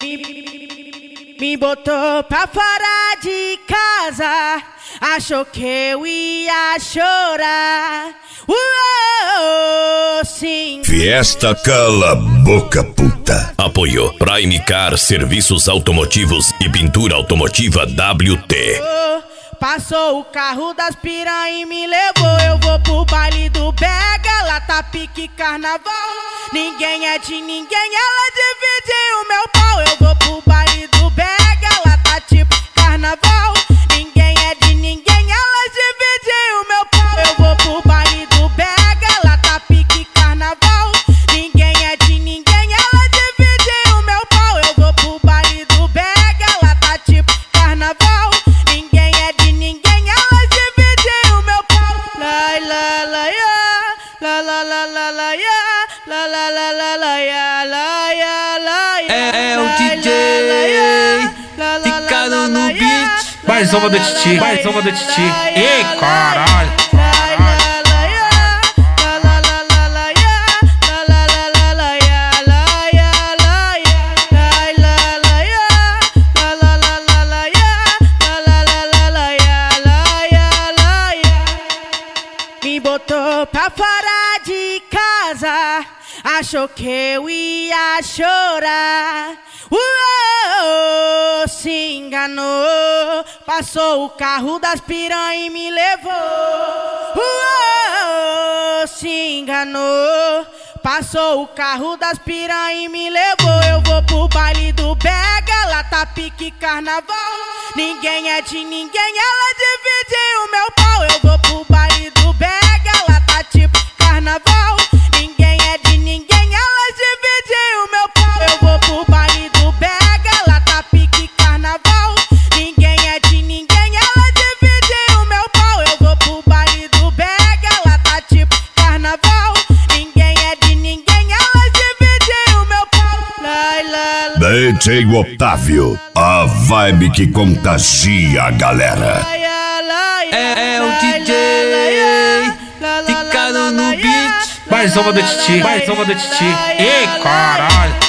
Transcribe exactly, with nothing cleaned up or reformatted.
Me, me botou pra fora de casa, achou que eu ia chorar. Uou, sim. Fiesta Cala Boca Puta. Apoio Prime Car Serviços Automotivos e Pintura Automotiva W T. Passou o carro das piranha e me levou. Eu vou pro baile do Bega, lá tá pique carnaval. Ninguém é de ninguém, ela divide o meu pau. Eu vou pro baile do Bega, lá tá tipo carnaval. Ninguém é de ninguém, ela divide o meu pau. Eu vou pro baile do Bega, lá tá pique carnaval. Ninguém é de ninguém, ela divide o meu pau. Eu vou pro baile do Bega, lá tá tipo carnaval. Ninguém é de ninguém, ela divide o meu pau. La la la ya, la la la la la ya, la la la la la ya, la ya la ya. É, é o D J ficando no beat. Mais uma do Titi, mais uma do Titi. Ei, caralho. Me botou pra fora de casa, achou que eu ia chorar. Uou, se enganou, passou o carro das piranha e me levou. Uou, se enganou, passou o carro das piranha e me levou. Eu vou pro baile do Bega, lá tá pique carnaval. Ninguém é de ninguém, ela divide o meu pau. Eu vou pro baile do Bega, lá tá tipo carnaval. Ninguém é de ninguém, ela divide o meu pau. Eu vou pro baile do Bega, lá tá pique carnaval. Ninguém é de ninguém, ela divide o meu pau. Eu vou pro baile do Bega, lá tá tipo carnaval. Ninguém é de ninguém, ela divide o meu pau. Lai, lai, lai. D J Otávio, a vibe que contagia a galera. É, é o D J ficando no beat. Mais uma do Titi, mais uma do Titi. Ei, caralho.